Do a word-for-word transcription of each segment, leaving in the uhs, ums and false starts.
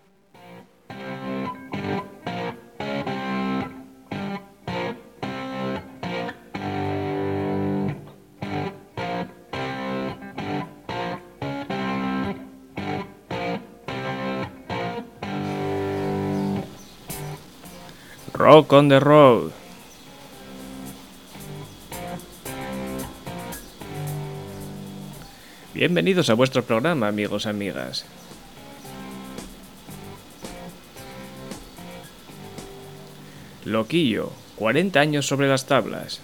Rock on the road. Bienvenidos a vuestro programa, amigos y amigas. Loquillo, cuarenta años sobre las tablas.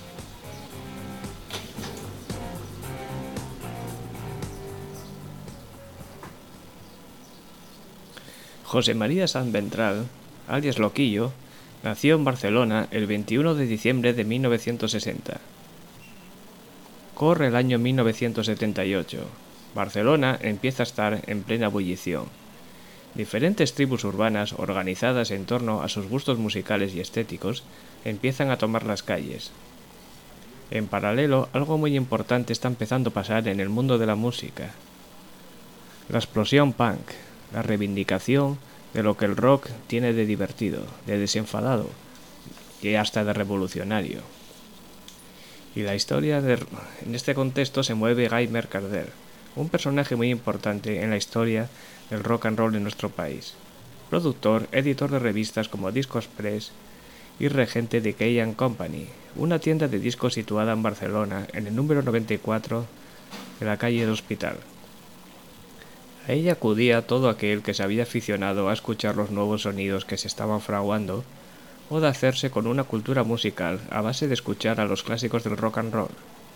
José María Sanz Ventral, alias Loquillo, nació en Barcelona el veintiuno de diciembre de mil novecientos sesenta. Corre el año mil novecientos setenta y ocho. Barcelona empieza a estar en plena ebullición. Diferentes tribus urbanas organizadas en torno a sus gustos musicales y estéticos empiezan a tomar las calles. En paralelo, algo muy importante está empezando a pasar en el mundo de la música. La explosión punk, la reivindicación de lo que el rock tiene de divertido, de desenfadado y hasta de revolucionario. Y la historia de, en este contexto se mueve Guy Mercader, un personaje muy importante en la historia del rock and roll en nuestro país. Productor, editor de revistas como Disco Express y regente de Key and Company, una tienda de discos situada en Barcelona en el número noventa y cuatro de la calle del Hospital. A ella acudía todo aquel que se había aficionado a escuchar los nuevos sonidos que se estaban fraguando o de hacerse con una cultura musical a base de escuchar a los clásicos del rock and roll.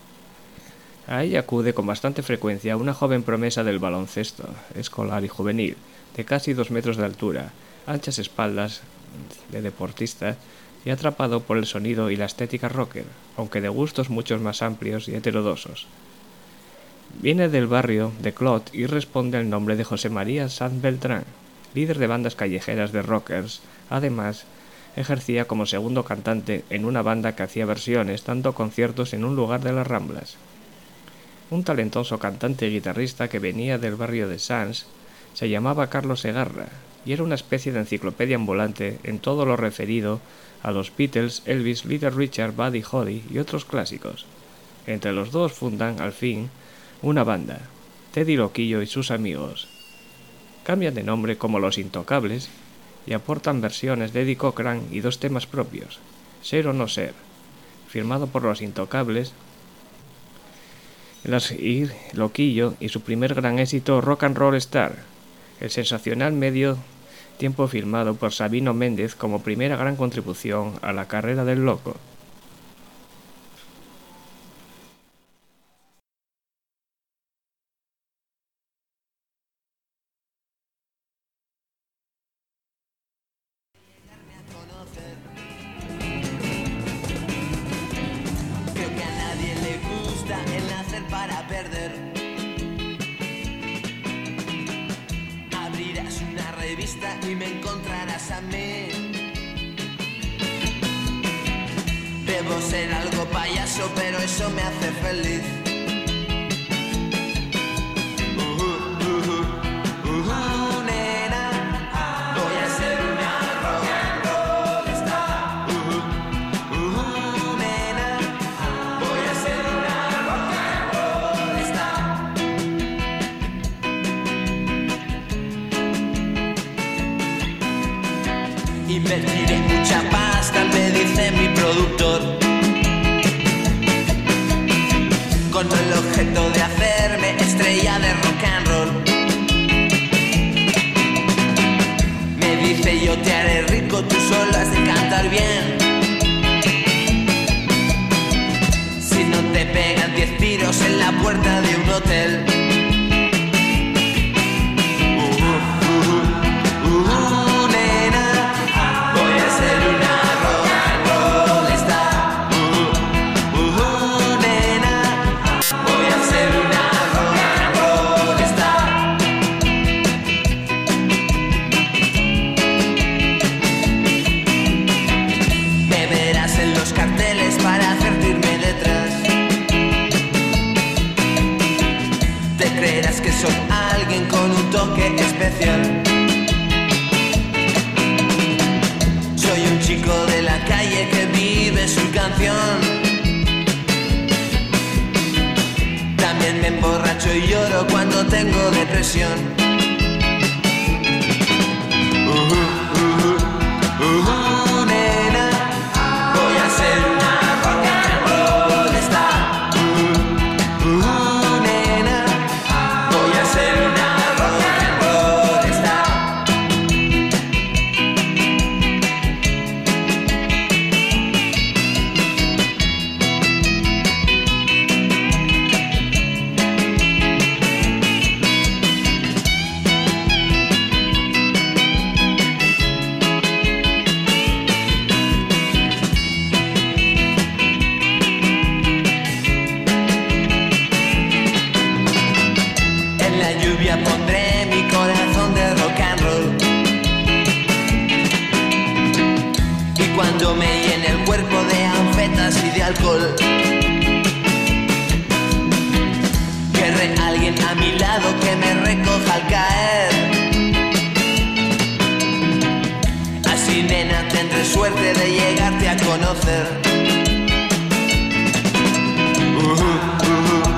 A ella acude con bastante frecuencia una joven promesa del baloncesto, escolar y juvenil, de casi dos metros de altura, anchas espaldas de deportista y atrapado por el sonido y la estética rocker, aunque de gustos mucho más amplios y heterodoxos. Viene del barrio de Clot y responde al nombre de José María Sanz Beltrán, líder de bandas callejeras de rockers. Además, ejercía como segundo cantante en una banda que hacía versiones, dando conciertos en un lugar de las Ramblas. Un talentoso cantante y guitarrista que venía del barrio de Sants se llamaba Carlos Segarra y era una especie de enciclopedia ambulante en todo lo referido a los Beatles, Elvis, Little Richard, Buddy Holly y otros clásicos. Entre los dos fundan, al fin, una banda, Teddy Loquillo y sus amigos. Cambian de nombre como Los Intocables y aportan versiones de Eddie Cochran y dos temas propios, Ser o No Ser, firmado por Los Intocables, y Loquillo y su primer gran éxito Rock and Roll Star, el sensacional medio tiempo firmado por Sabino Méndez como primera gran contribución a la carrera del Loco. Y me encontrarás a mí. Debo ser algo payaso, pero eso me hace feliz. Uh, uh, uh, uh, nena, voy a ser una rock and roll star. Uh, uh, uh, nena, voy a ser una rock and roll star. Invertiré mucha pasta, me dice mi productor, con el objeto de hacerme estrella de rock and roll. Me dice yo te haré rico, tú solo has de cantar bien. Si no te pegan diez tiros en la puerta de un hotel. Que soy alguien con un toque especial. gente que vive su canción. También me emborracho y lloro cuando tengo depresión. Uh, uh, uh, uh, nena, voy a ser una rock and roll star. Uh, uh, nena, voy a ser una rock and roll star. Pondré mi corazón de rock and roll. Y cuando me llene el cuerpo de anfetas y de alcohol, querré alguien a mi lado que me recoja al caer. Así, nena, tendré suerte de llegarte a conocer. Uh-huh, uh-huh.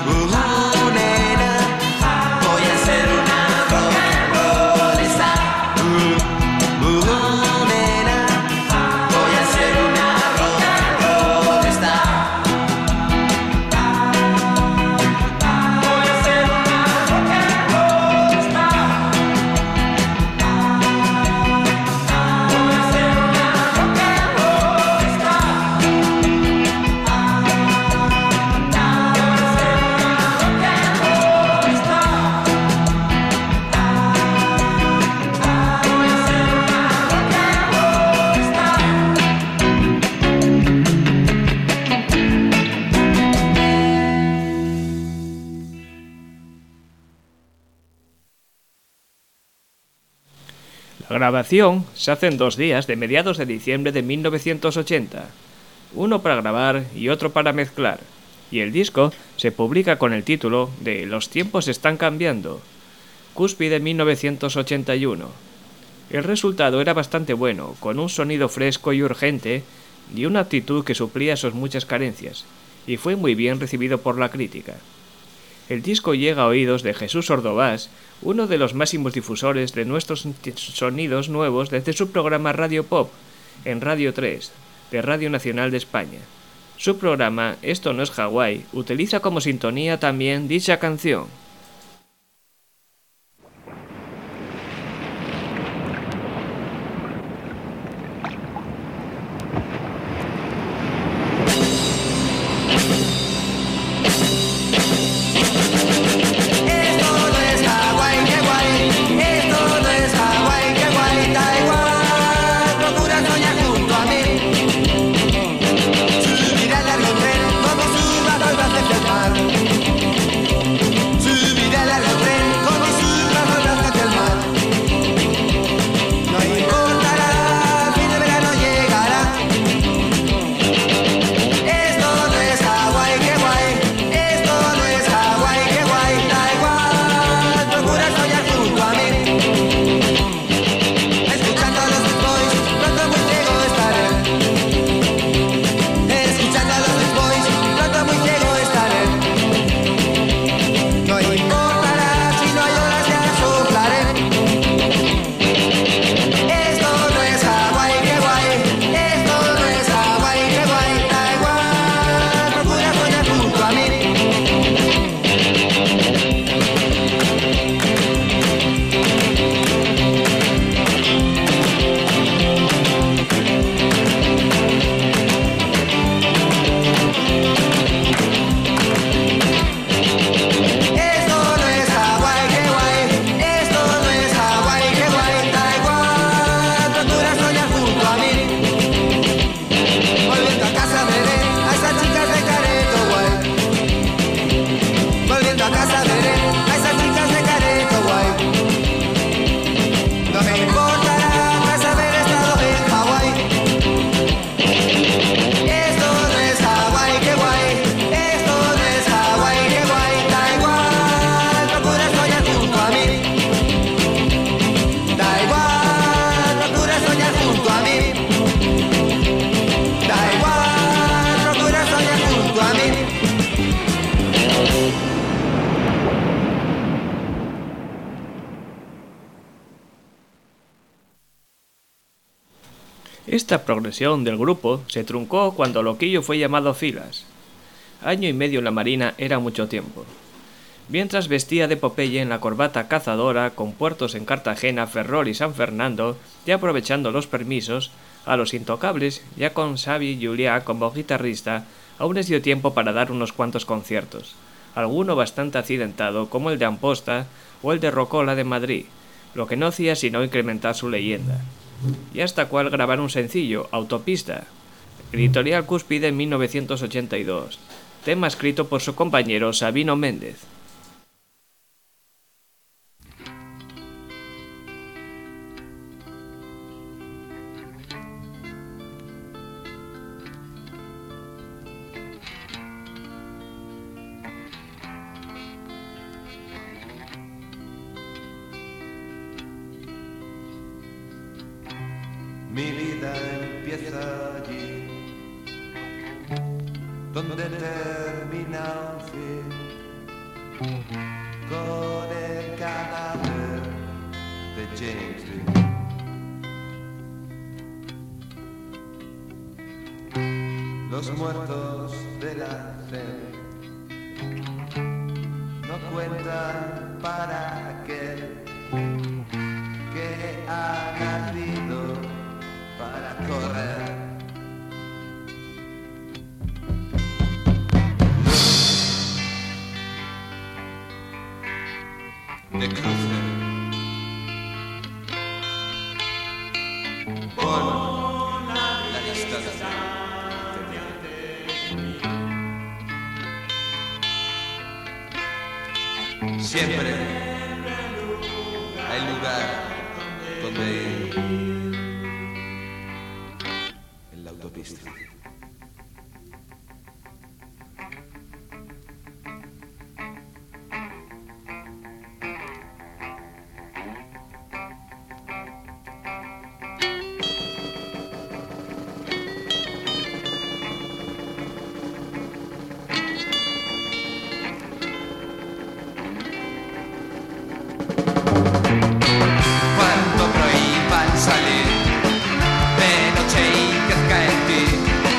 La grabación se hace en dos días de mediados de diciembre de mil novecientos ochenta, uno para grabar y otro para mezclar, y el disco se publica con el título de Los tiempos están cambiando, cúspide mil novecientos ochenta y uno. El resultado era bastante bueno, con un sonido fresco y urgente y una actitud que suplía sus muchas carencias, y fue muy bien recibido por la crítica. El disco llega a oídos de Jesús Ordovás, uno de los máximos difusores de nuestros sonidos nuevos desde su programa Radio Pop, en Radio tres, de Radio Nacional de España. Su programa, Esto no es Hawái, utiliza como sintonía también dicha canción. Si Esta progresión del grupo se truncó cuando Loquillo fue llamado a filas. Año y medio en la Marina era mucho tiempo. Mientras vestía de Popeye en la corbata cazadora, con puertos en Cartagena, Ferrol y San Fernando, y aprovechando los permisos, a los Intocables, ya con Xavi Juliá como guitarrista, aún les dio tiempo para dar unos cuantos conciertos, alguno bastante accidentado como el de Amposta o el de Rocola de Madrid, lo que no hacía sino incrementar su leyenda. Y hasta cual grabar un sencillo, Autopista, Editorial Cúspide en mil novecientos ochenta y dos, tema escrito por su compañero Sabino Méndez. Mi vida empieza allí, donde termina un fin, con el cadáver de James Dean. Los muertos de la C no cuentan para aquel que ha nacido para correr. Luz de cruce por la distancia de siempre hay lugar donde ir. En la autopista. Cuando prohíban salir de noche y que cae en ti.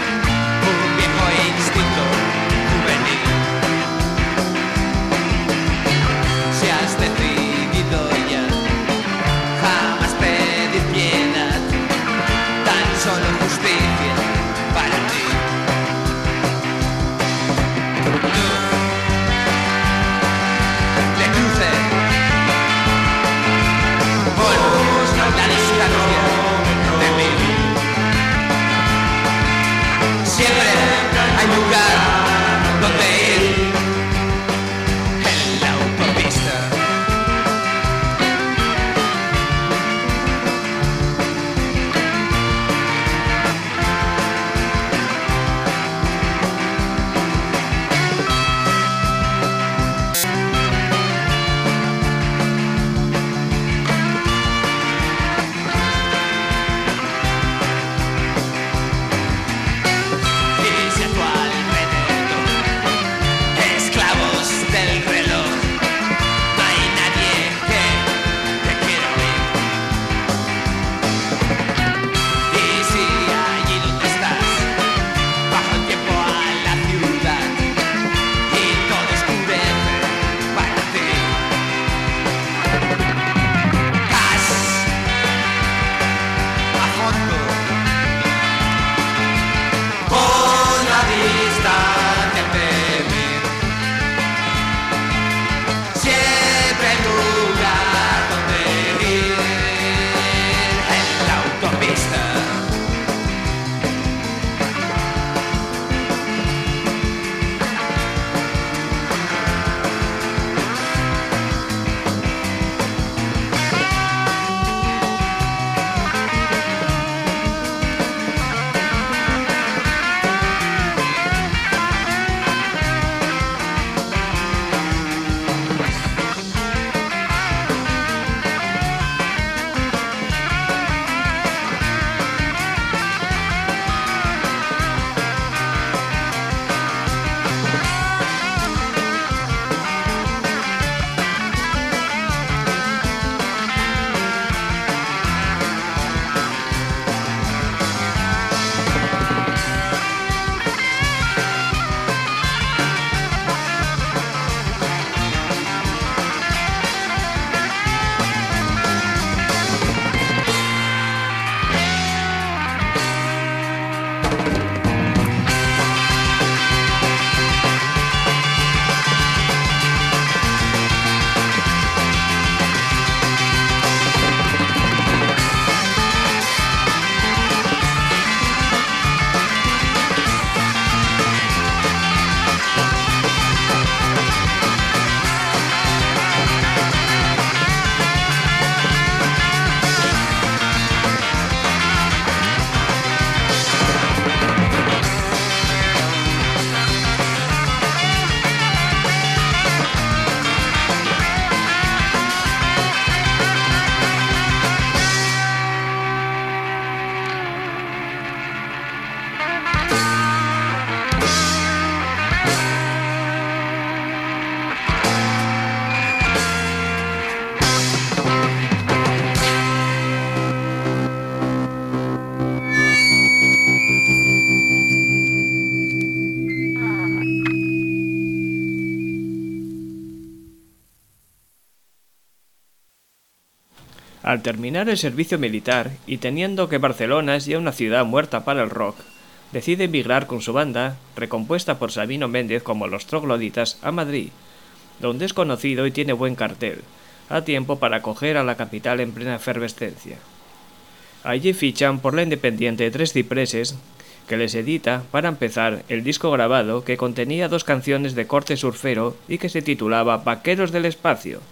Al terminar el servicio militar y teniendo que Barcelona es ya una ciudad muerta para el rock, decide emigrar con su banda, recompuesta por Sabino Méndez como Los Trogloditas, a Madrid, donde es conocido y tiene buen cartel, a tiempo para acoger a la capital en plena efervescencia. Allí fichan por la independiente Tres Cipreses, que les edita, para empezar, el disco grabado que contenía dos canciones de corte surfero y que se titulaba Vaqueros del Espacio.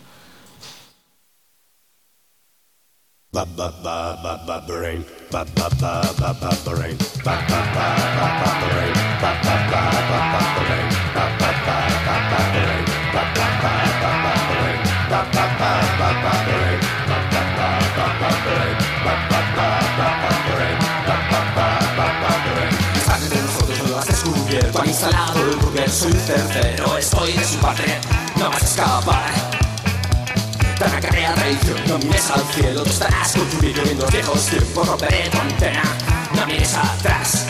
Ba ba ba ba ba brain, ba ba ba ba ba brain, ba ba ba ba ba brain, ba ba ba ba ba brain, ba ba ba ba ba brain, ba ba ba ba ba brain, ba ba ba ba ba brain, ba ba ba ba ba brain, ba ba ba ba ba brain, ba ba ba ba ba brain. Sangre de nosotros no lo has descubierto, han instalado el burger, soy un certero, estoy de su parte, no vas a escapar. Tan acarrea traición, no mires al cielo, tú estarás con tu vídeo viendo los viejos tiempos, romperé tu antena, no mires atrás.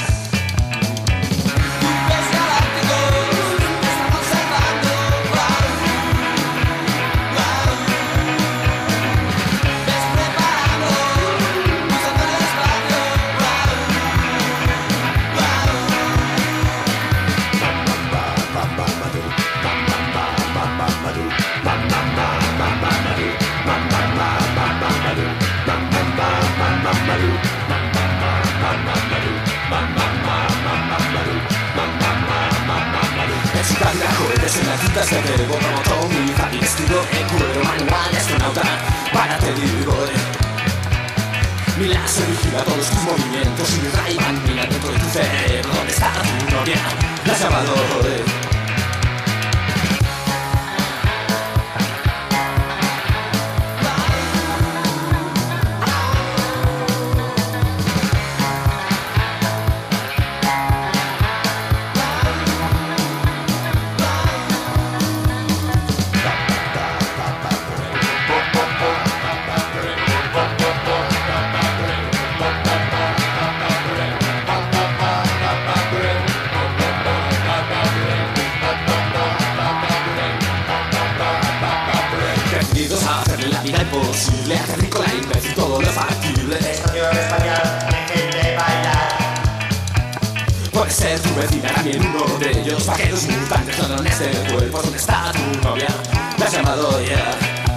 En las cintas de verbo como Tommy, Javi vestido en cuero, manual de astronauta, para te digo eh. Mi láser vigila todos tus movimientos y mi Ray-Ban mira dentro de tu cerebro. ¿Dónde está tu novia? La has llamado eh. Imposible, hacer rico la imbécil, todo lo factible. Estación español, dejen de bailar. Puede ser tu vecina, también uno de ellos. Vaqueros mutantes, ladrones de cuerpos. ¿Dónde está tu novia? La has llamado ya.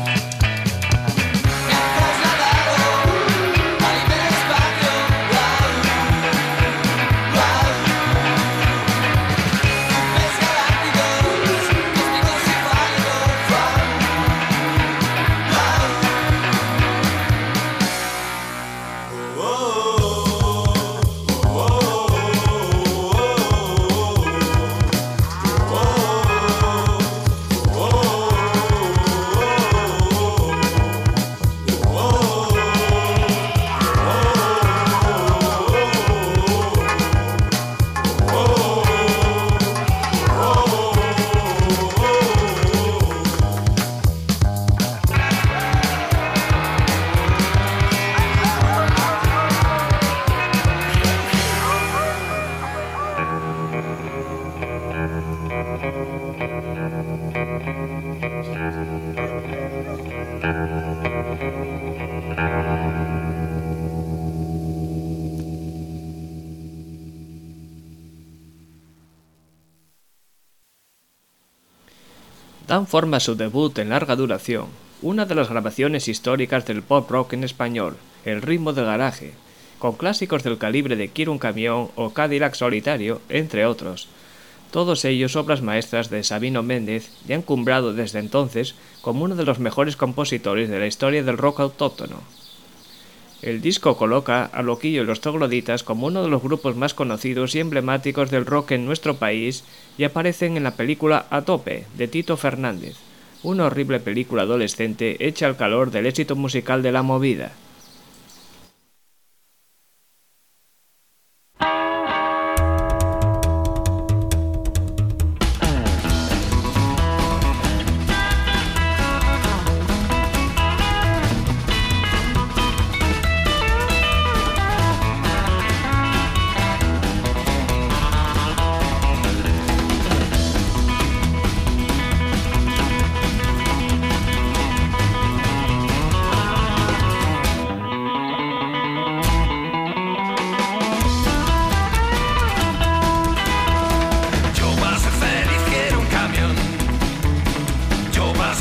Dan forma a su debut en larga duración, una de las grabaciones históricas del pop rock en español, El ritmo del garaje, con clásicos del calibre de Quiero un camión o Cadillac Solitario, entre otros. Todos ellos obras maestras de Sabino Méndez y han cumbrado desde entonces como uno de los mejores compositores de la historia del rock autóctono. El disco coloca a Loquillo y los Trogloditas como uno de los grupos más conocidos y emblemáticos del rock en nuestro país y aparecen en la película A Tope, de Tito Fernández, una horrible película adolescente hecha al calor del éxito musical de La Movida.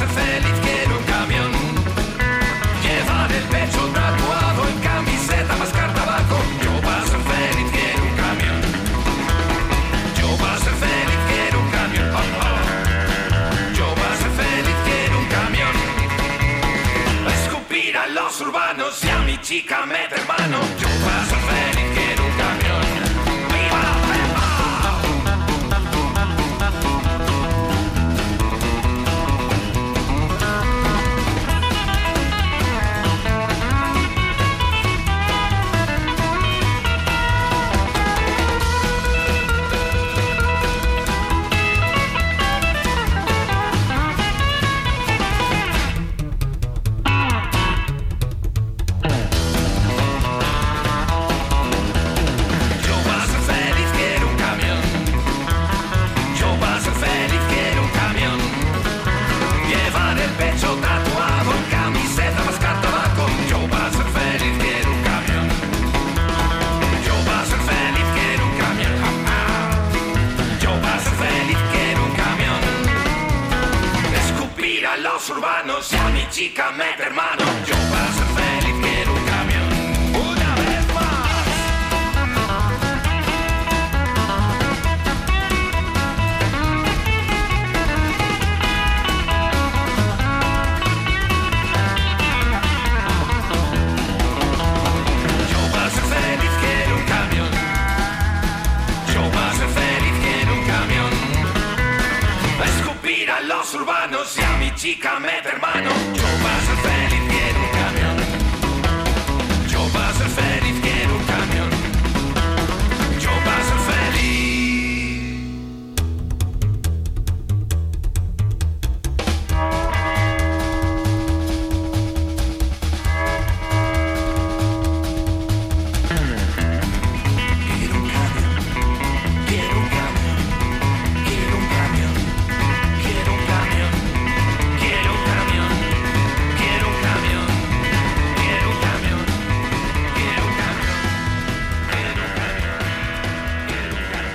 feliz, quiero un camión. Llevar el pecho tatuado en camiseta, mascar tabaco. Yo para ser feliz quiero un camión. Yo para ser feliz quiero un camión. Oh, oh. Yo para ser feliz quiero un camión. Escupir a los urbanos y a mi chica meter mano. Yo para ser feliz quiero un camión. ¡Viva la Pepa! Urbanos y a mi chica meter mano. Yo para ser feliz quiero un camión. Una vez más. Yo para ser feliz quiero un camión. Yo para ser feliz quiero un camión. Escupir a los urbanos y a mi chica meter mano. Yo para ser feliz quiero un camión. Yo para ser feliz quiero un camión. Yo para ser feliz. Quiero un camión. Quiero un camión. Quiero un camión. Quiero un camión. Quiero un camión. Quiero un camión. Quiero un camión. Quiero un camión. Quiero un camión. Quiero un camión.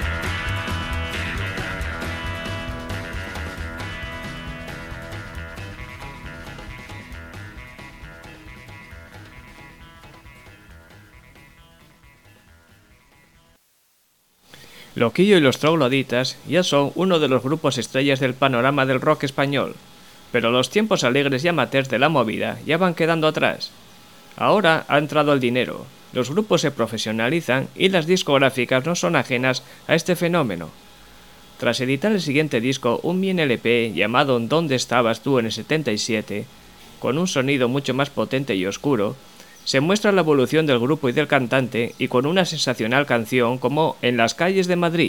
Loquillo y los Trogloditas ya son uno de los grupos estrellas del panorama del rock español, pero los tiempos alegres y amateurs de la movida ya van quedando atrás. Ahora ha entrado el dinero, los grupos se profesionalizan y las discográficas no son ajenas a este fenómeno. Tras editar el siguiente disco, un mini L P llamado ¿Dónde estabas tú en el setenta y siete?, con un sonido mucho más potente y oscuro, se muestra la evolución del grupo y del cantante y con una sensacional canción como En las calles de Madrid.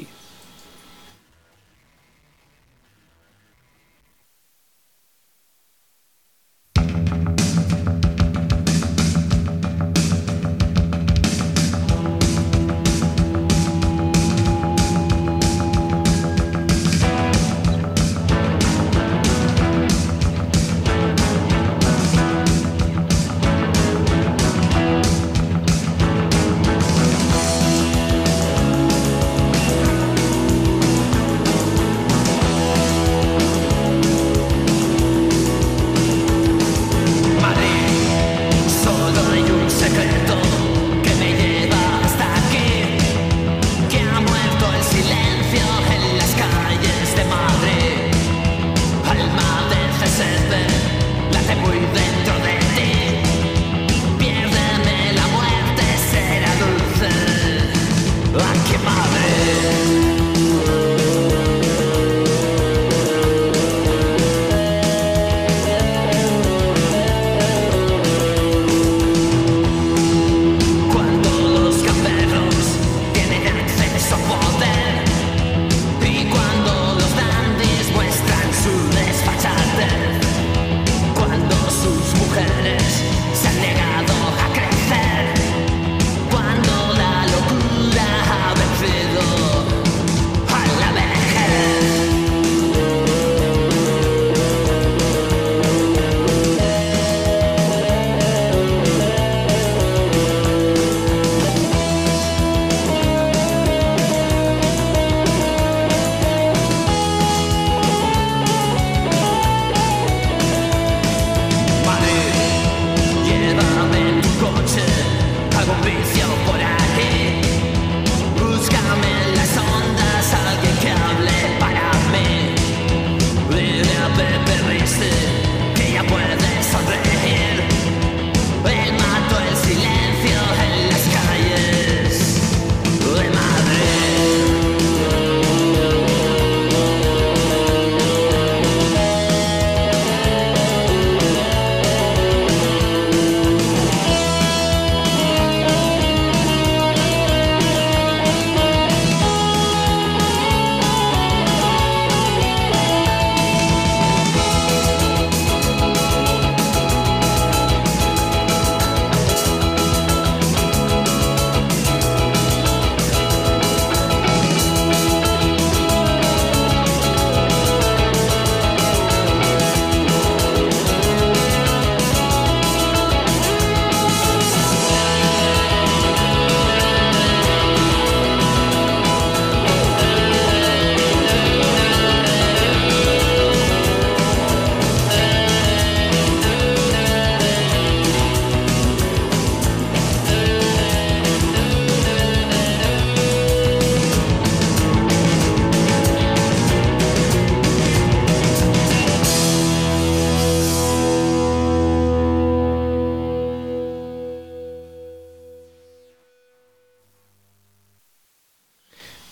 Yo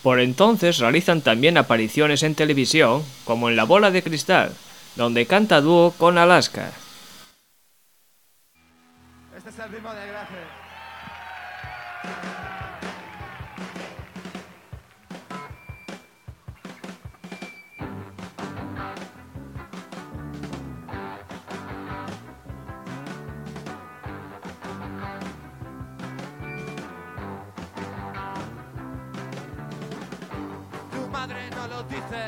Por entonces realizan también apariciones en televisión, como en La Bola de Cristal, donde canta dúo con Alaska. Este es el ritmo de gracia. Tu madre no lo dice,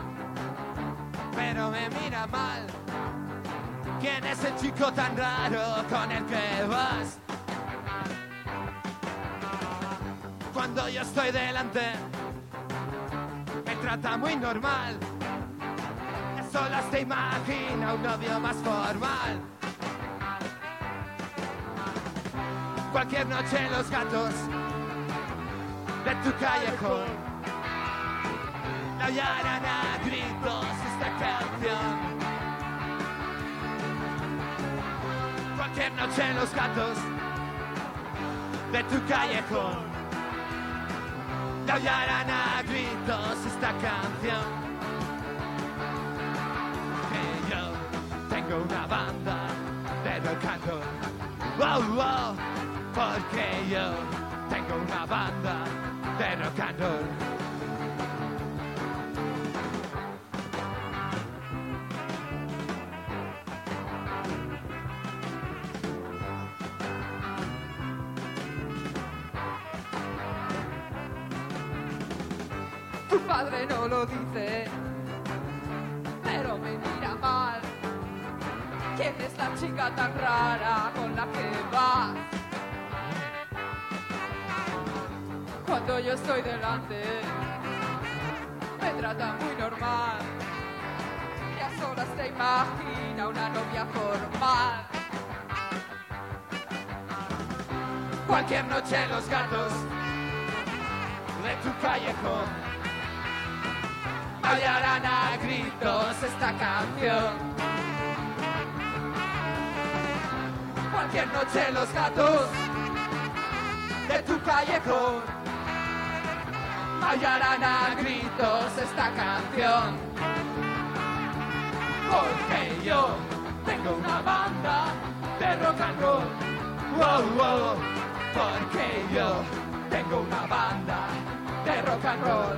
pero me mira mal. ¿Quién es el chico tan raro con el que vas? Cuando yo estoy delante, me trata muy normal. Solo se imagina un novio más formal. Cualquier noche los gatos de tu callejón aullarán a gritos esta canción. Cualquier noche los gatos de tu callejón aullarán a gritos esta canción. Que yo tengo una banda de rock and roll, wow, wow, porque yo tengo una banda de rock and roll. Tu padre no lo dice, pero me mira mal. ¿Quién es la chica tan rara con la que vas? Cuando yo estoy delante, me trata muy normal. Y a solas te imagina una novia formal. Cualquier noche los gatos de tu callejón aullarán a gritos esta canción. Cualquier noche los gatos de tu callejón aullarán a gritos esta canción. Porque yo tengo una banda de rock and roll, wow, wow. Porque yo tengo una banda de rock and roll.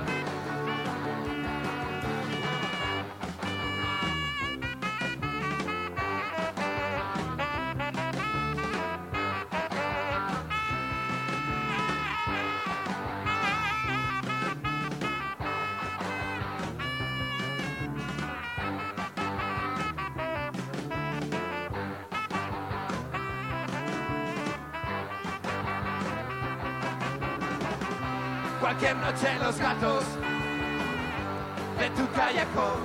Cualquier noche los gatos de tu callejón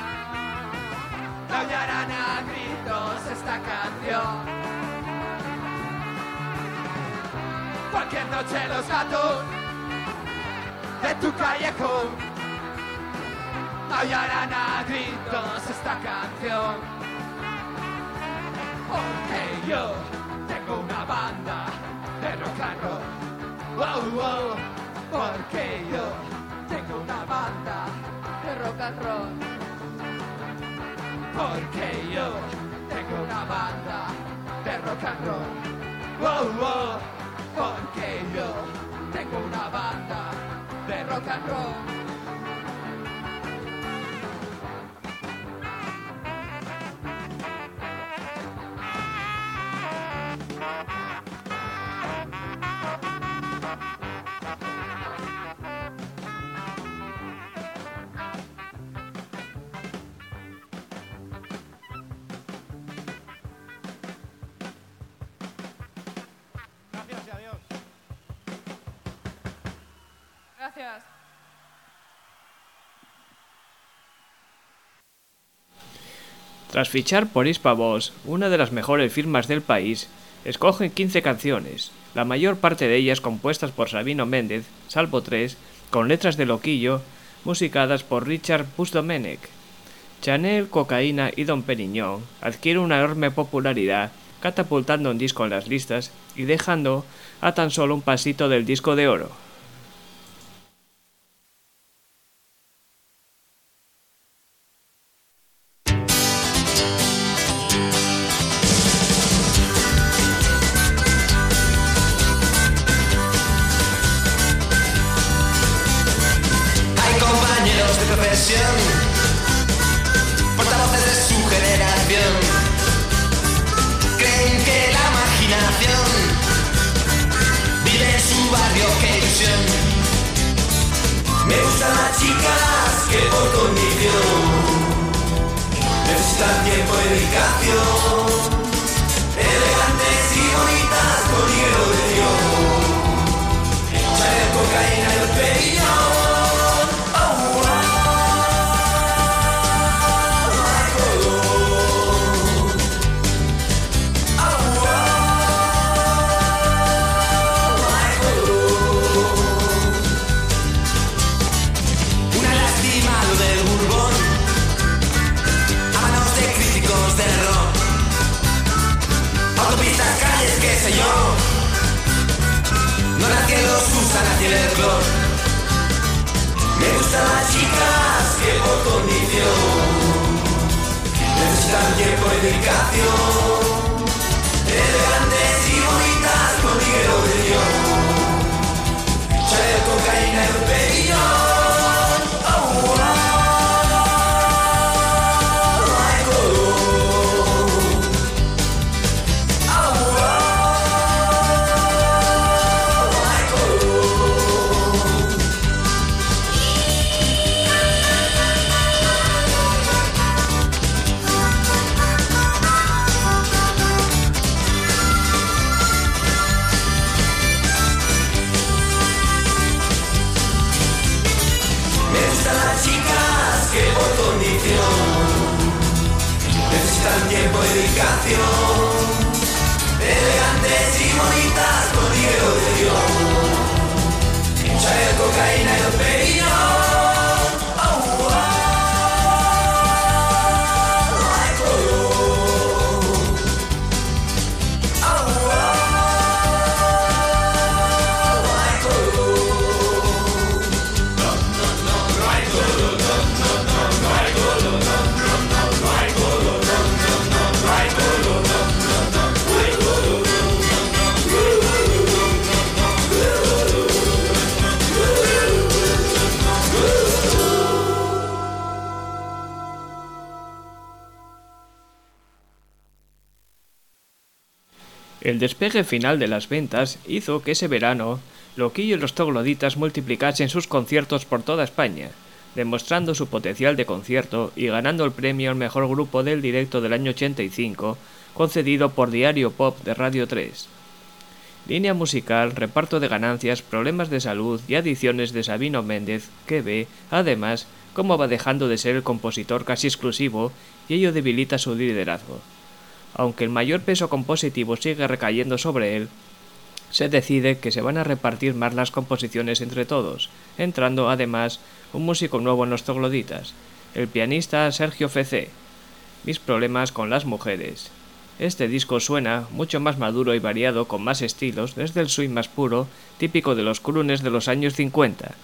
aullarán a gritos esta canción. Cualquier noche los gatos de tu callejón aullarán a gritos esta canción. Porque yo tengo una banda de rock and roll, wow, wow. Porque yo tengo una banda De rock and roll. Porque yo tengo una banda de rock and roll, wow, wow. Porque yo tengo una banda de rock and roll. Gracias y adiós. Gracias. Tras fichar por Hispavox, una de las mejores firmas del país, escogen quince canciones, la mayor parte de ellas compuestas por Sabino Méndez, salvo tres, con letras de Loquillo, musicadas por Richard Puig-Domènech. Chanel, Cocaína y Don Periñón adquieren una enorme popularidad, catapultando un disco en las listas y dejando a tan solo un pasito del disco de oro. ilusión. Me gustan las chicas que por condición necesitan tiempo y dedicación, elegantes y bonitas con hielo de Dios, chale cocaína y orpellón. No las que los usan hacia el clon. Me gustan las chicas que por condición necesitan tiempo y dedicación, elegantes y bonitas con hielo de Dios, chale cocaína y orpellón. Necesitan tiempo y dedicación, elegantes y bonitas con hielo de Dios, chale cocaína y orpellón. El despegue final de las ventas hizo que ese verano Loquillo y los Trogloditas multiplicasen sus conciertos por toda España, demostrando su potencial de concierto y ganando el premio al mejor grupo del directo del año ochenta y cinco, concedido por Diario Pop de Radio tres. Línea musical, reparto de ganancias, problemas de salud y adiciones de Sabino Méndez, que ve, además, cómo va dejando de ser el compositor casi exclusivo y ello debilita su liderazgo. Aunque el mayor peso compositivo sigue recayendo sobre él, se decide que se van a repartir más las composiciones entre todos, entrando además un músico nuevo en los Trogloditas, el pianista Sergio F C. Mis problemas con las mujeres. Este disco suena mucho más maduro y variado con más estilos, desde el swing más puro, típico de los croones de los años cincuenta.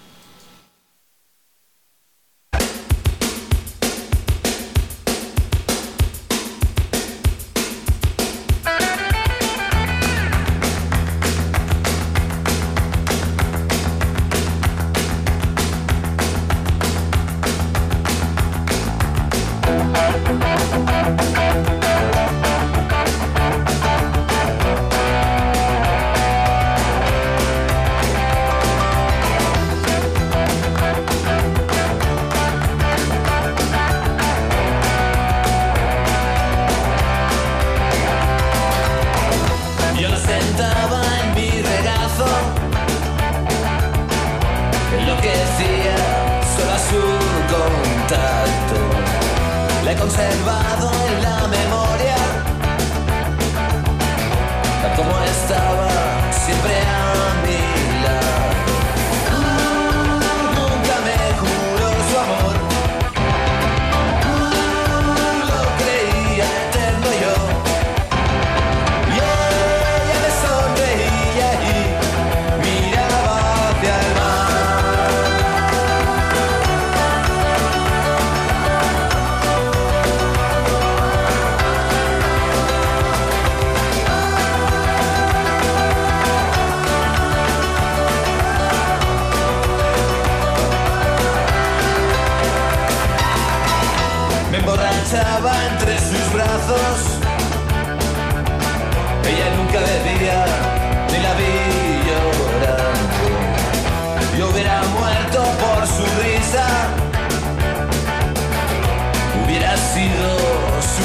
Ella nunca bebía, ni la vi llorando.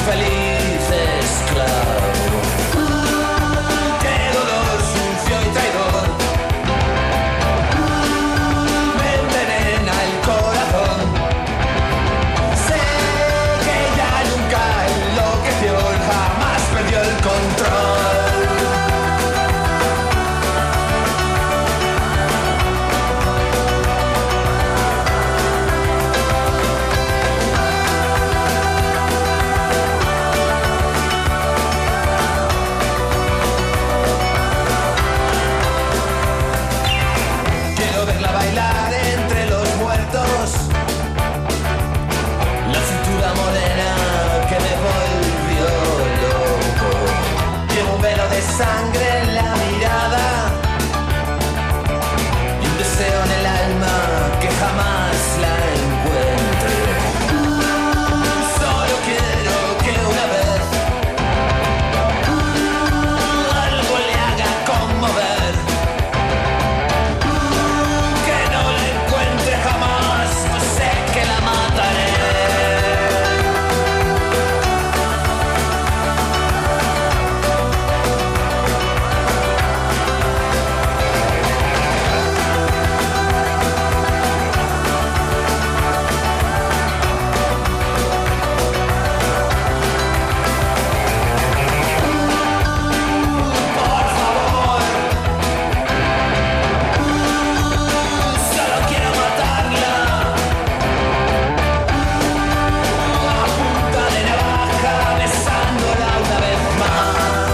infeliz esclavo. ¡Qué dolor sucio y traidor! Me envenena el corazón. Sé que ya nunca enloqueció, jamás perdió el control. Quiero verla bailar entre los muertos, la cintura morena que me volvió loco. Llevo un velo de sangre en la mirada y un deseo en el alma que jamás la encuentre. Solo quiero que una vez algo le haga conmover, que no la encuentre jamás, pues sé que la mataré. Por favor, solo quiero matarla a punta de navaja, besándola una vez más.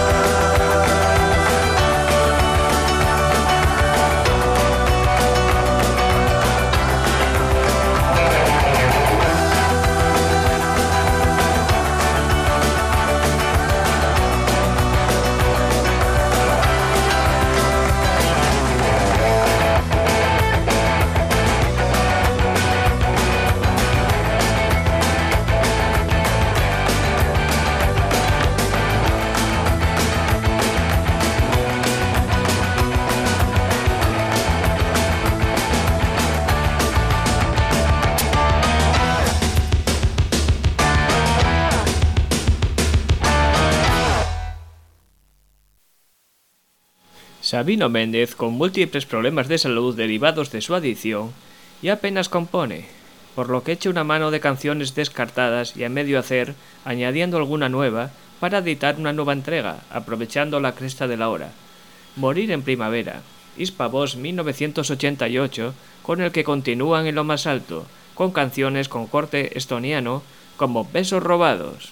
Sabino Méndez, con múltiples problemas de salud derivados de su adicción, ya apenas compone, por lo que echa una mano de canciones descartadas y a medio hacer, añadiendo alguna nueva, para editar una nueva entrega, aprovechando la cresta de la hora. Morir en primavera, Hispavox mil novecientos ochenta y ocho, con el que continúan en lo más alto, con canciones con corte estoniano como Besos robados.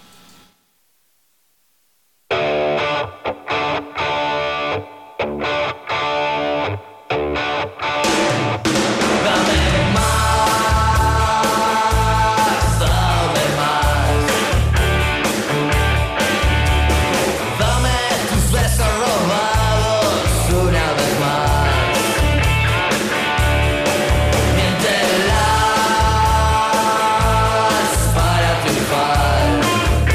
Dame tus besos robados una vez más. Miéntelas para triunfar.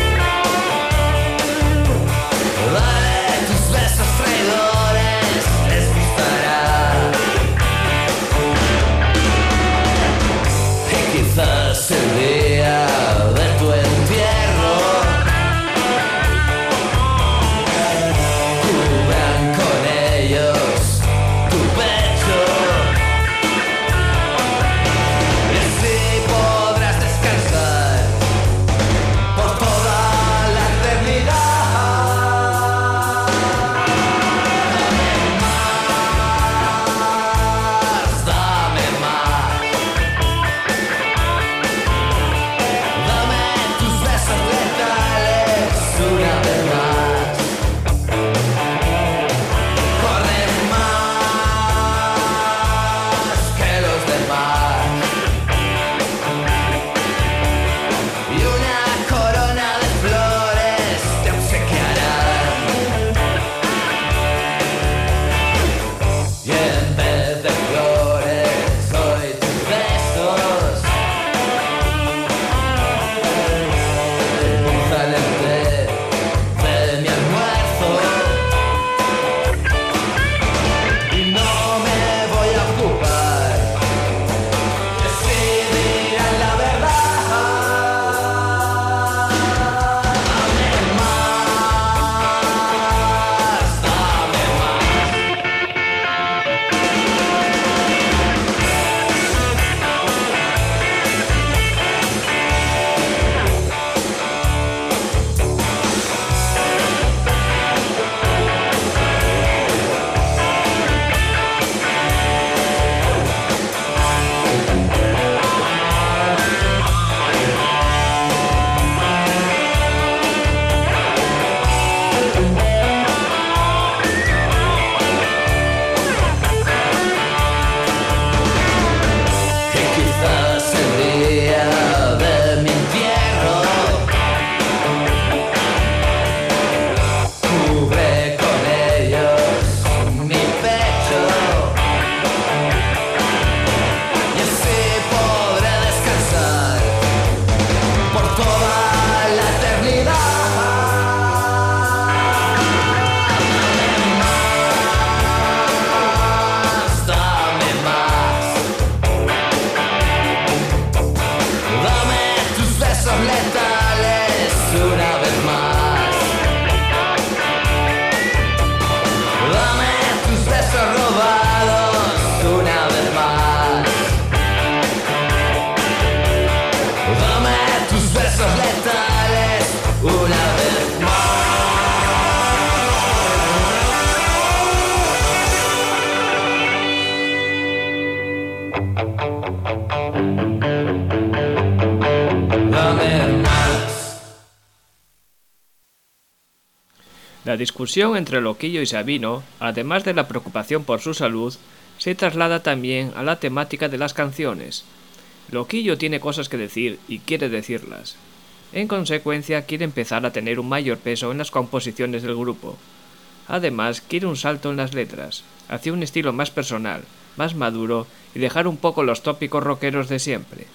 La discusión entre Loquillo y Sabino, además de la preocupación por su salud, se traslada también a la temática de las canciones. Loquillo tiene cosas que decir y quiere decirlas. En consecuencia, quiere empezar a tener un mayor peso en las composiciones del grupo. Además, quiere un salto en las letras, hacia un estilo más personal, más maduro y dejar un poco los tópicos rockeros de siempre.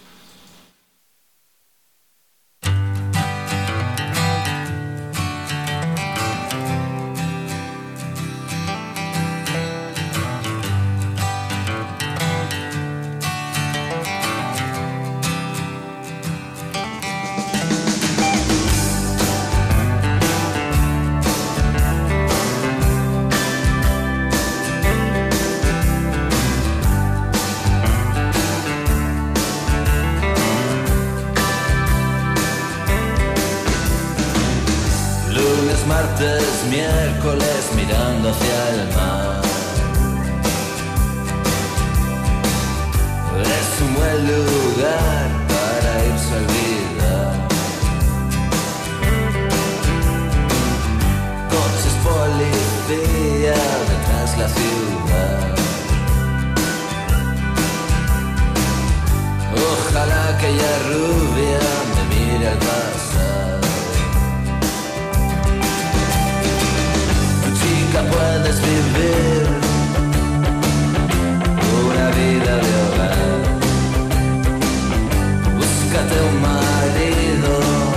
Lunes, martes, miércoles mirando hacia el mar. Es un buen lugar para irse a olvidar. Coches policía detrás la ciudad. Ojalá aquella rubia me mire al pasar. Chica, puedes vivir una vida de hogar. Búscate un marido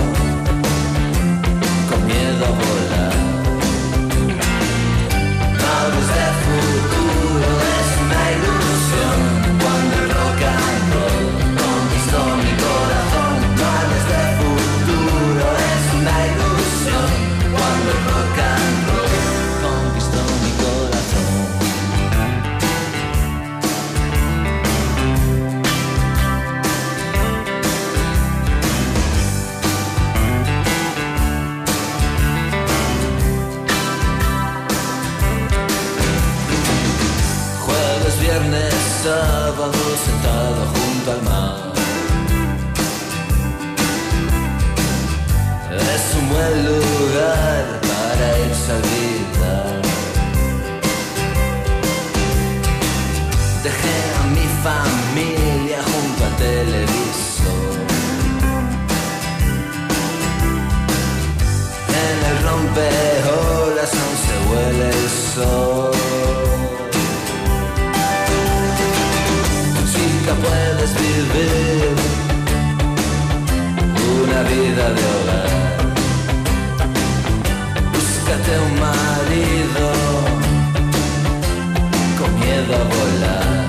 con miedo a volar. Hables de futuro, es una ilusión. Cuando el rock and roll conquistó mi corazón. Hables de futuro, es una ilusión. Cuando el rock and roll conquistó mi corazón. Jueves, viernes, sábado, sentado junto al mar. Es un buen lugar para irse a olvidar. Dejé a mi familia junto al televisor. En el rompeolas aún se huele el sol. Chica, puedes vivir una vida de hogar. Búscate un marido con miedo a volar.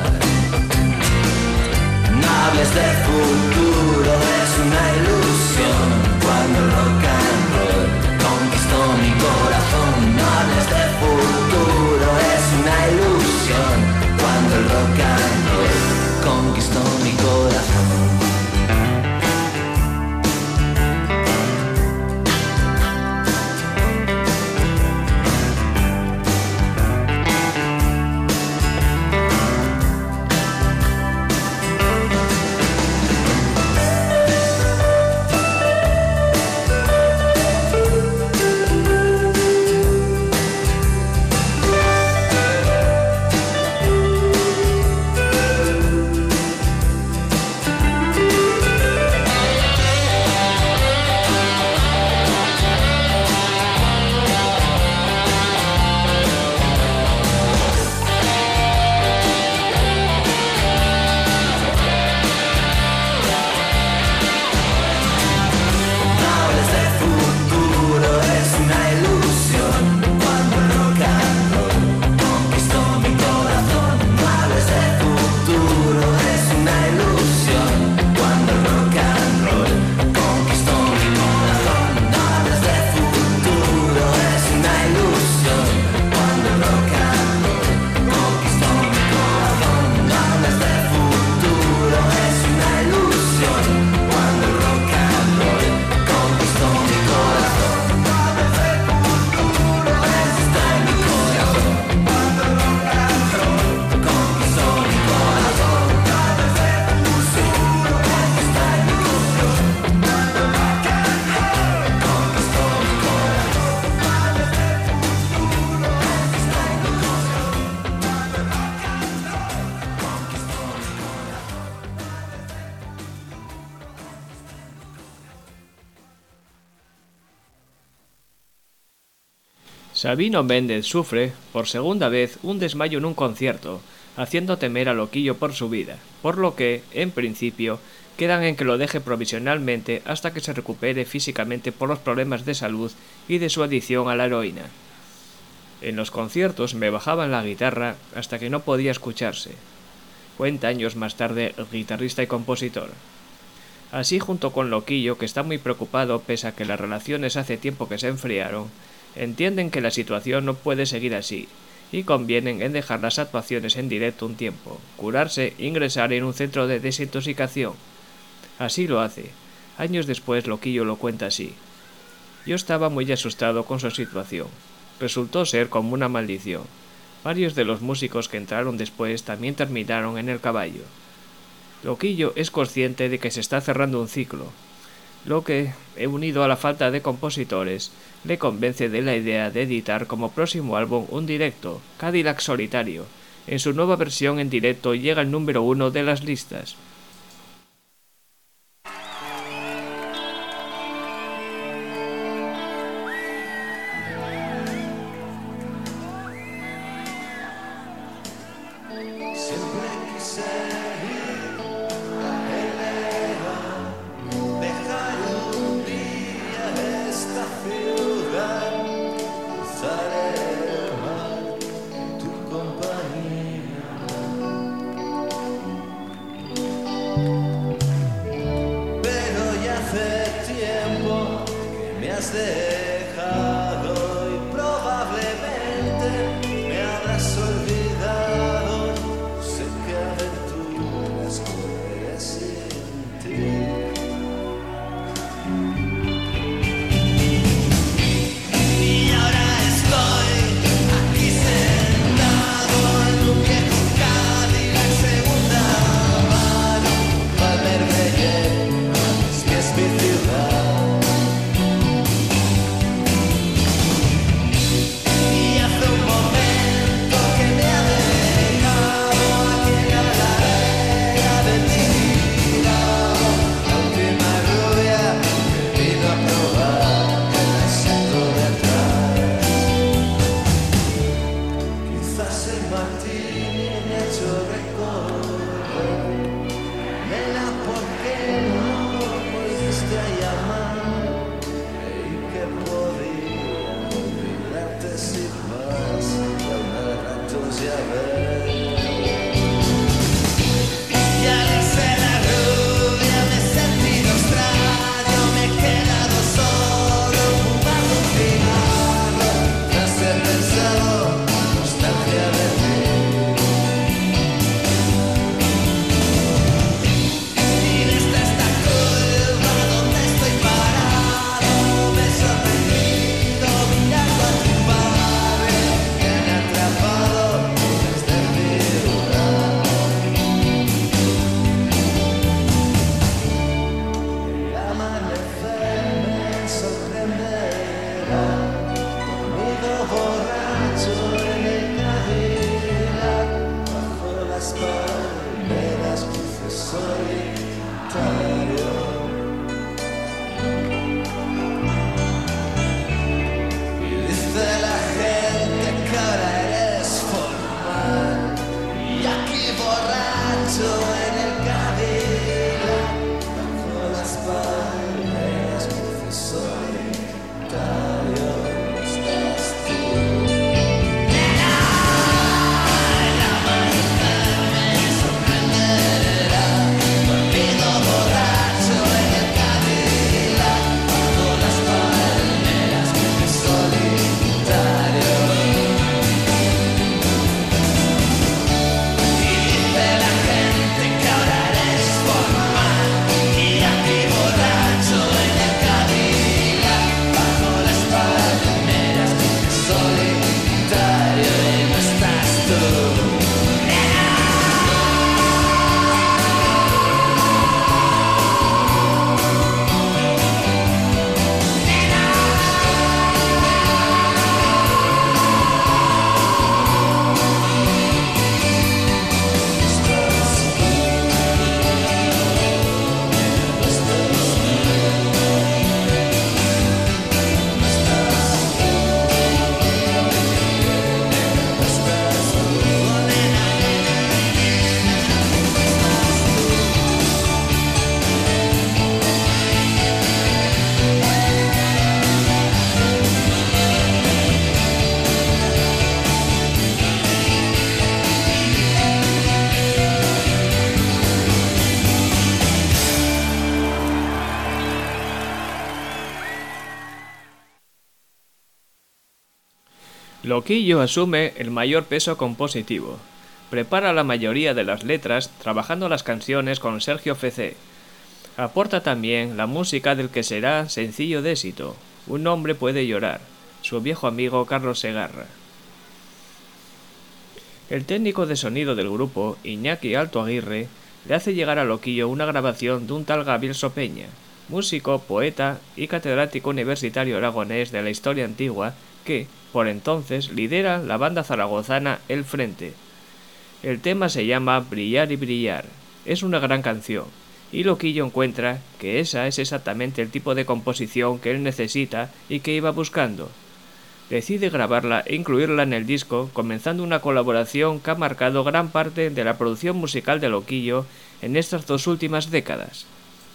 No hables de futuro, es una ilusión. Cuando el rock and roll conquistó mi corazón. No hables de futuro, es una ilusión. Cuando el rock and roll conquistó mi corazón. Sabino Méndez sufre, por segunda vez, un desmayo en un concierto, haciendo temer a Loquillo por su vida, por lo que, en principio, quedan en que lo deje provisionalmente hasta que se recupere físicamente por los problemas de salud y de su adicción a la heroína. En los conciertos me bajaban la guitarra hasta que no podía escucharse. Cuenta años más tarde el guitarrista y compositor. Así, junto con Loquillo, que está muy preocupado pese a que las relaciones hace tiempo que se enfriaron, entienden que la situación no puede seguir así, y convienen en dejar las actuaciones en directo un tiempo, curarse e ingresar en un centro de desintoxicación. Así lo hace. Años después Loquillo lo cuenta así. Yo estaba muy asustado con su situación. Resultó ser como una maldición. Varios de los músicos que entraron después también terminaron en el caballo. Loquillo es consciente de que se está cerrando un ciclo, lo que, unido a la falta de compositores, le convence de la idea de editar como próximo álbum un directo, Cadillac Solitario. En su nueva versión en directo llega al número uno de las listas. Siempre quise ir a Elena, dejar un día esta ciudad, cruzar el mar en tu compañía. Loquillo asume el mayor peso compositivo. Prepara la mayoría de las letras trabajando las canciones con Sergio F C. Aporta también la música del que será sencillo de éxito, Un hombre puede llorar, su viejo amigo Carlos Segarra. El técnico de sonido del grupo, Iñaki Alto Aguirre, le hace llegar a Loquillo una grabación de un tal Gabriel Sopeña, músico, poeta y catedrático universitario aragonés de la historia antigua que, por entonces, lidera la banda zaragozana El Frente. El tema se llama Brillar y Brillar. Es una gran canción, y Loquillo encuentra que esa es exactamente el tipo de composición que él necesita y que iba buscando. Decide grabarla e incluirla en el disco, comenzando una colaboración que ha marcado gran parte de la producción musical de Loquillo en estas dos últimas décadas.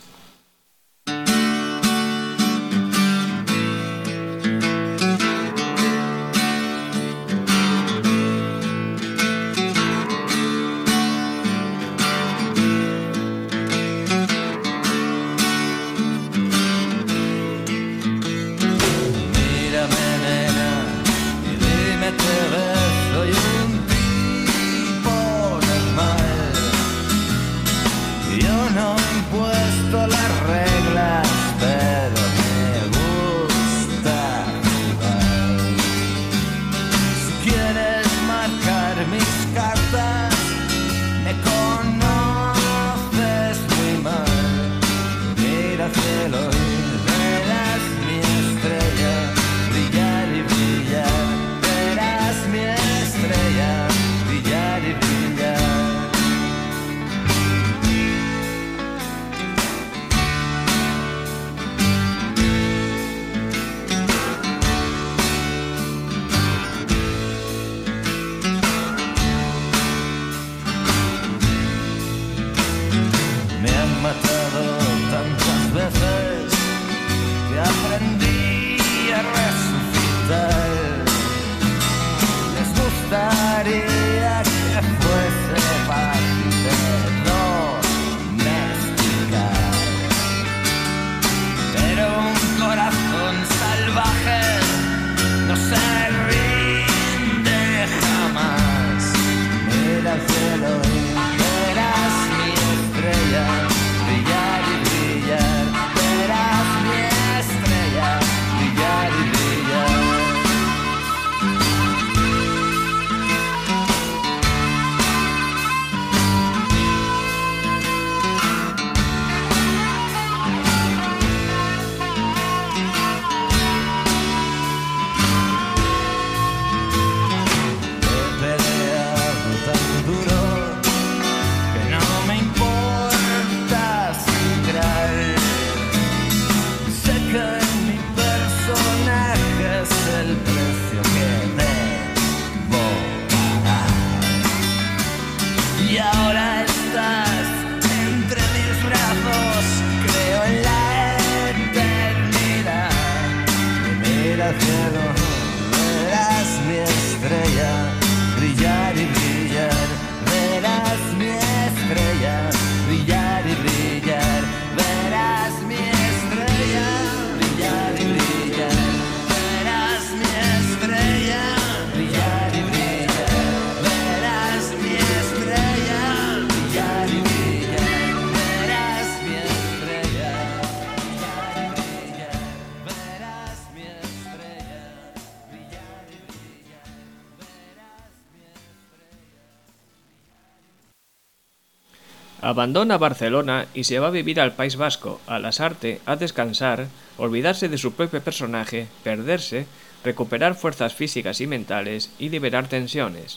Abandona Barcelona y se va a vivir al País Vasco, a Lasarte, a descansar, olvidarse de su propio personaje, perderse, recuperar fuerzas físicas y mentales y liberar tensiones.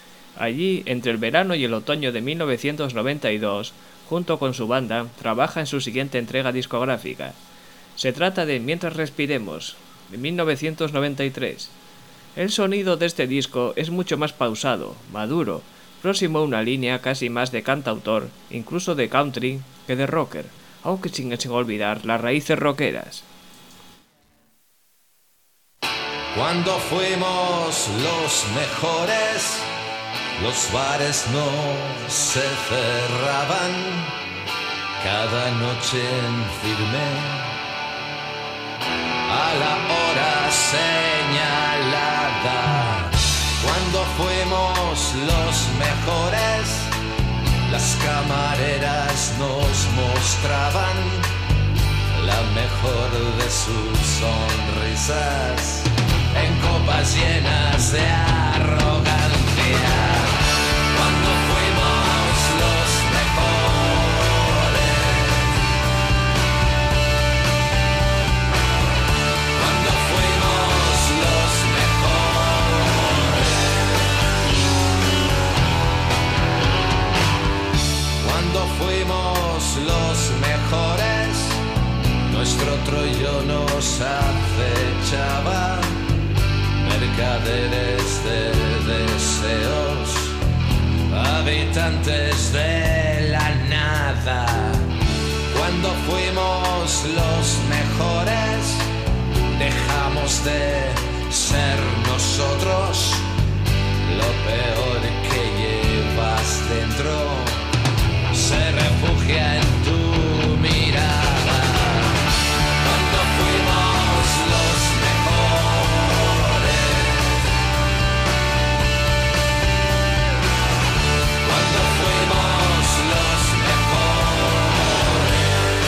Allí, entre el verano y el otoño de mil novecientos noventa y dos, junto con su banda, trabaja en su siguiente entrega discográfica. Se trata de Mientras respiremos, de mil novecientos noventa y tres. El sonido de este disco es mucho más pausado, maduro, próximo a una línea casi más de cantautor, incluso de country, que de rocker, aunque sin, sin olvidar las raíces rockeras. Cuando fuimos los mejores, los bares no se cerraban, cada noche en firme, a la hora señalada. las camareras nos mostraban la mejor de sus sonrisas en copas llenas de arrogancia. Cuando fuimos los mejores, cuando fuimos los mejores, cuando fuimos los mejores, nuestro Troyo nos acechaba, mercaderes de deseos, habitantes de la nada. Cuando fuimos los mejores, dejamos de ser nosotros. Lo peor que llevas dentro se refugia en tu mirada. Cuando fuimos los mejores, cuando fuimos los mejores,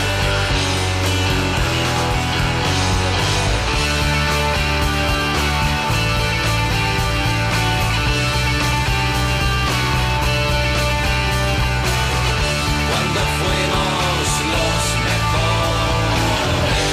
cuando fuimos los mejores,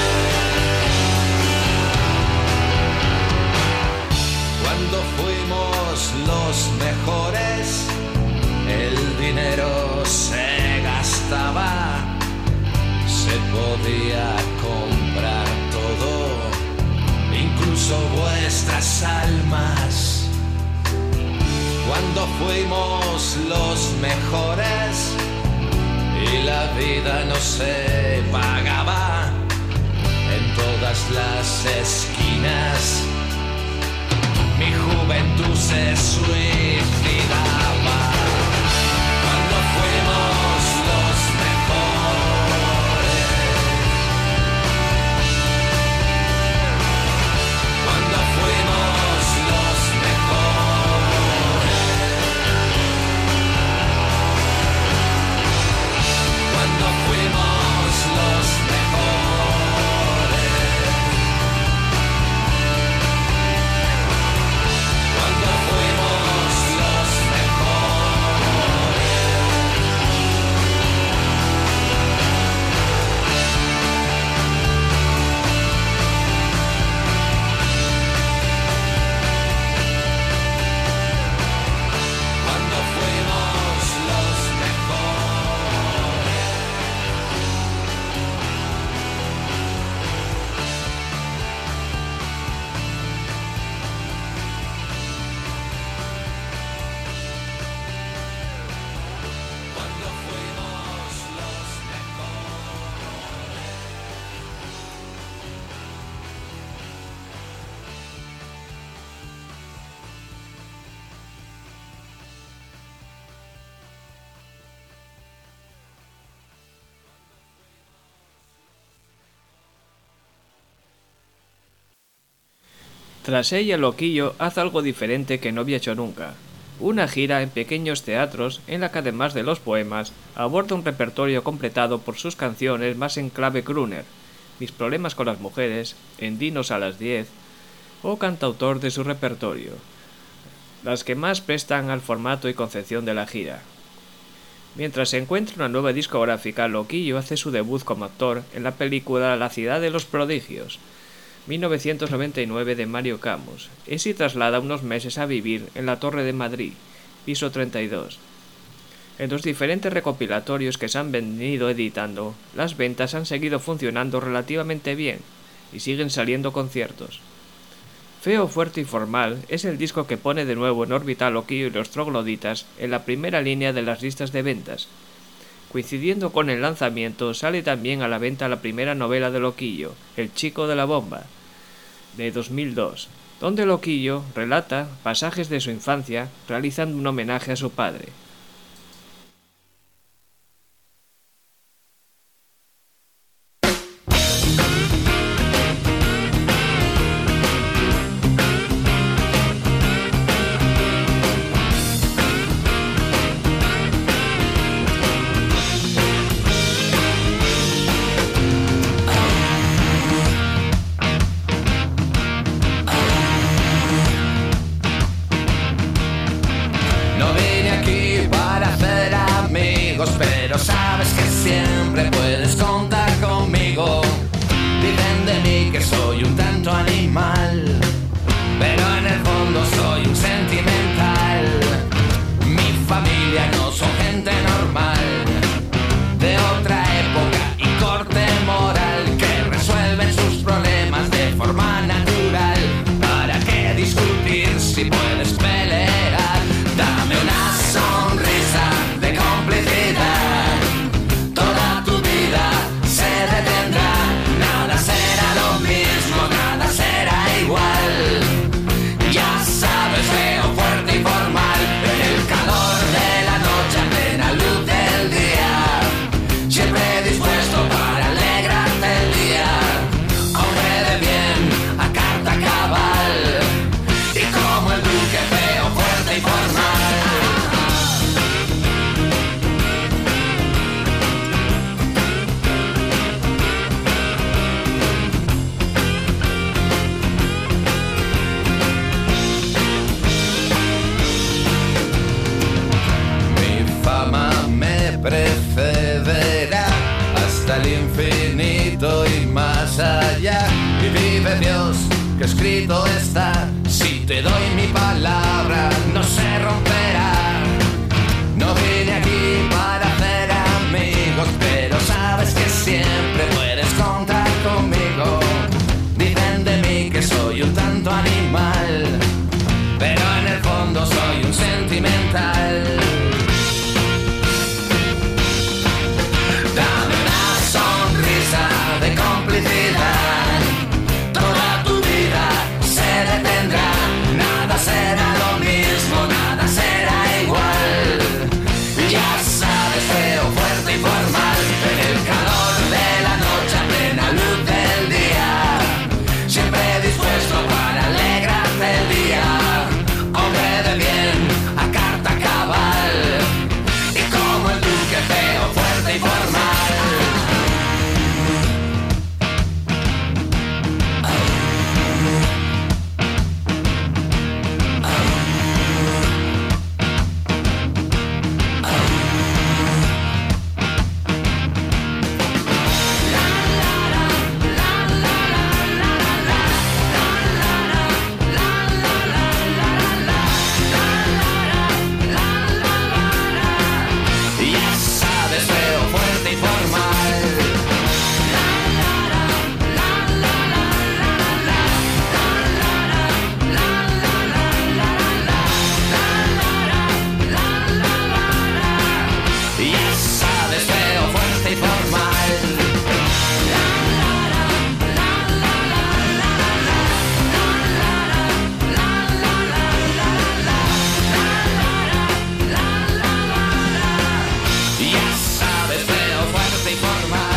cuando fuimos los mejores, el dinero se gastaba, se podía comprar todo, incluso vuestras almas. Cuando fuimos los mejores y la vida no se pagaba en todas las esquinas, mi juventud se suicidaba. Cuando fuimos los mejores, cuando fuimos los mejores, cuando fuimos los mejores, cuando fuimos los mejores, cuando fuimos los mejores. Cuando fuimos los mejores. Tras ella, Loquillo hace algo diferente que no había hecho nunca. Una gira en pequeños teatros en la que además de los poemas, aborda un repertorio completado por sus canciones más en clave crooner, Mis problemas con las mujeres, En Dinos a las diez, o cantautor de su repertorio, las que más prestan al formato y concepción de la gira. Mientras se encuentra una nueva discográfica, Loquillo hace su debut como actor en la película La ciudad de los prodigios, mil novecientos noventa y nueve, de Mario Camus, y se traslada unos meses a vivir en la Torre de Madrid, piso treinta y dos. En los diferentes recopilatorios que se han venido editando, las ventas han seguido funcionando relativamente bien, y siguen saliendo conciertos. Feo, fuerte y formal es el disco que pone de nuevo en órbita a Loquillo y los trogloditas en la primera línea de las listas de ventas. Coincidiendo con el lanzamiento, sale también a la venta la primera novela de Loquillo, El chico de la bomba, de dos mil dos, donde Loquillo relata pasajes de su infancia realizando un homenaje a su padre. sabes que siempre puedes contar conmigo. Dicen de mí que soy un tanto animal, pero en el fondo soy un sentimental. Mi familia no son gente normal, de otra época y corte moral, que resuelven sus problemas de forma natural. ¿Para qué discutir si puedes pelear? Dame una sonrisa de complicidad, toda tu vida se detendrá. Nada será lo mismo, nada será igual. Ya sabes, veo fuerte y formal, en el calor de la noche, en plena luz del día, siempre dispuesto para alegrarte el día. Hombre de bien, a carta cabal, y como el duque feo, fuerte y formal. Mi fama me precederá hasta el infinito y más allá. Y vive Dios, que escrito está, si te doy mi palabra no se romperá. No vine aquí para hacer amigos, pero sabes que siempre puedes contar conmigo. Dicen de mí que soy un tanto animal, pero en el fondo soy un sentimental. Dame una sonrisa de complicidad, toda tu vida se detendrá. Nada será lo mismo, nada será igual. Ya sabes, feo, fuerte y formal, en el calor de la noche, a plena luz del día, siempre dispuesto para alegrarte el día. Hombre de bien, a carta cabal, y como el duque feo, fuerte y formal. Ya sabes, feo, fuerte y formal. Ya sabes, feo, fuerte y formal. Ya sabes, feo, fuerte y formal.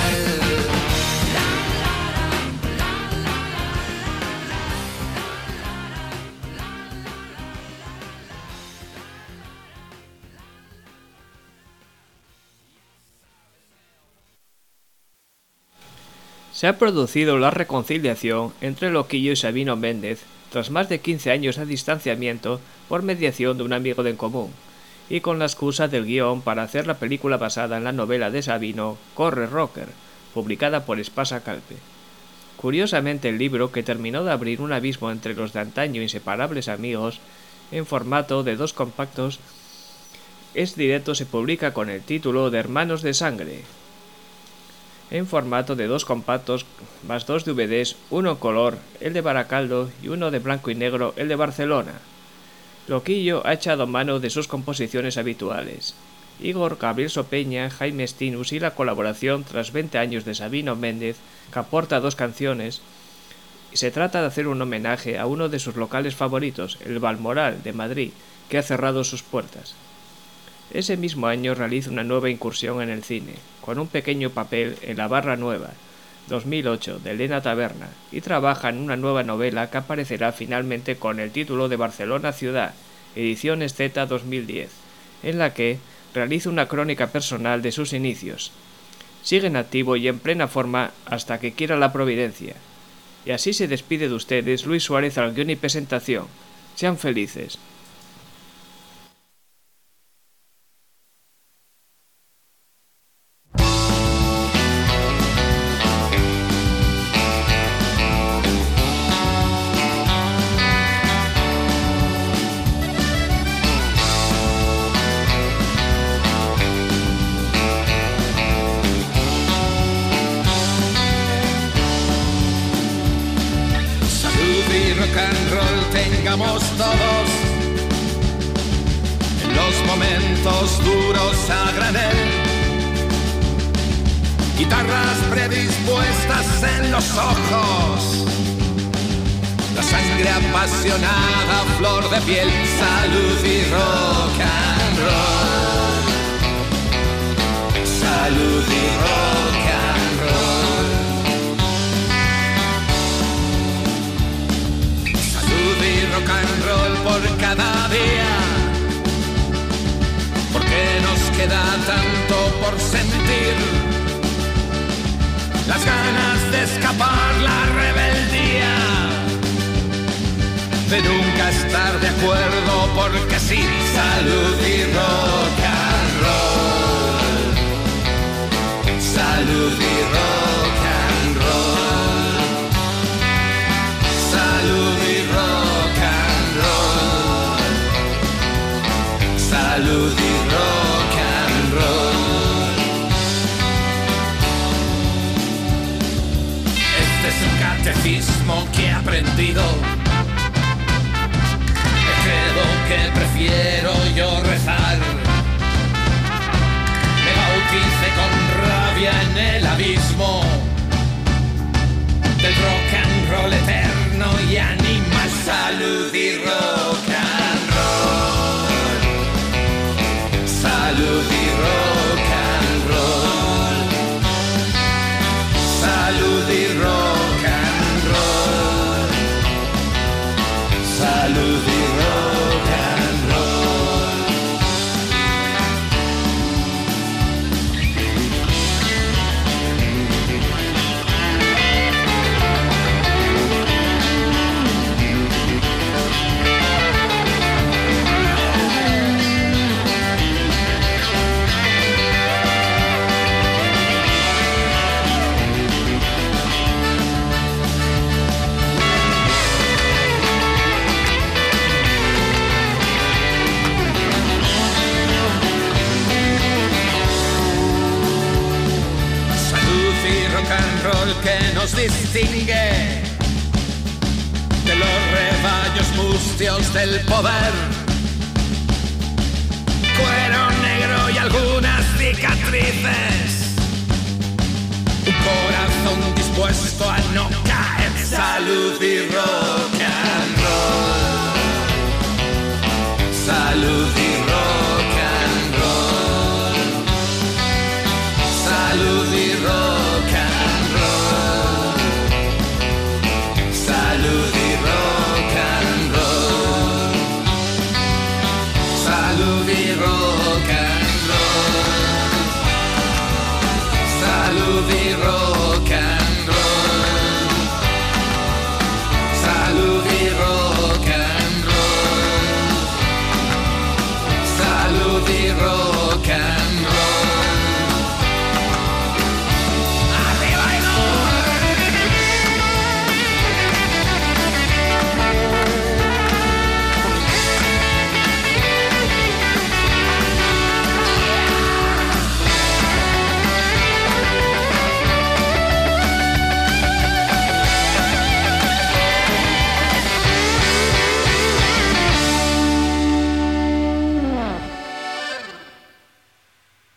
Se ha producido la reconciliación entre Loquillo y Sabino Méndez tras más de quince años de distanciamiento por mediación de un amigo en común, y con la excusa del guión para hacer la película basada en la novela de Sabino, Corre Rocker, publicada por Espasa Calpe. Curiosamente, el libro, que terminó de abrir un abismo entre los de antaño inseparables amigos, en formato de dos compactos, es directo, se publica con el título de Hermanos de Sangre, en formato de dos compactos más dos D V Ds, uno en color, el de Baracaldo, y uno de blanco y negro, el de Barcelona. Loquillo ha echado mano de sus composiciones habituales. Igor, Gabriel Sopeña, Jaime Stinus y la colaboración tras veinte años de Sabino Méndez, que aporta dos canciones. Se trata de hacer un homenaje a uno de sus locales favoritos, el Balmoral de Madrid, que ha cerrado sus puertas. Ese mismo año realiza una nueva incursión en el cine, con un pequeño papel en La Barra Nueva, dos mil ocho, de Elena Taberna, y trabaja en una nueva novela que aparecerá finalmente con el título de Barcelona Ciudad, ediciones Z dos mil diez, en la que realiza una crónica personal de sus inicios. Sigue en activo y en plena forma hasta que quiera la providencia. Y así se despide de ustedes Luis Suárez al guión y presentación. Sean felices. llegamos todos en los momentos duros a granel. Guitarras predispuestas en los ojos, la sangre apasionada, flor de piel, salud y rock and roll. Salud y rock and roll. Salud y rock and roll por cada día, porque nos queda tanto por sentir. Las ganas de escapar, la rebeldía, de nunca estar de acuerdo, porque sí, salud y rock and roll. Salud y rock and roll. Salud y rock and roll. Salud y rock and roll. Este es un catecismo que he aprendido. Creo que prefiero yo rezar. Me bauticé con rabia en el abismo del rock and roll eterno y animal. Salud y rock and roll. Salud y rock and roll. Salud y rock and roll. Salud y rock and roll. Que nos distingue de los rebaños mustios del poder. Cuero negro y algunas cicatrices, un corazón dispuesto a no caer. Salud y rock and roll.